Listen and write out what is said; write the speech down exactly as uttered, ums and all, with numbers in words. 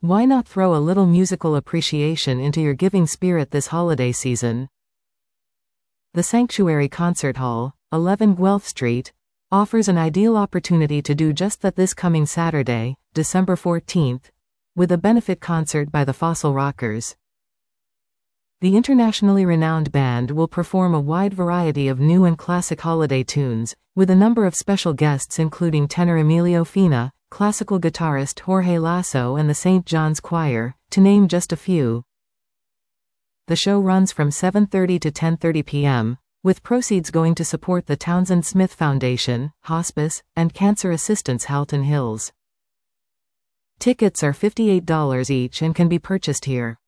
Why not throw a little musical appreciation into your giving spirit this holiday season? The Sanctuary Concert Hall, eleven Guelph Street, offers an ideal opportunity to do just that this coming Saturday, December fourteenth, with a benefit concert by the Fossil Rockers. The internationally renowned band will perform a wide variety of new and classic holiday tunes, with a number of special guests including tenor Emilio Fina, classical guitarist Jorge Lasso and the Saint John's Choir, to name just a few. The show runs from seven thirty to ten thirty p m, with proceeds going to support the Townsend Smith Foundation, Hospice, and Cancer Assistance Halton Hills. Tickets are fifty-eight dollars each and can be purchased here.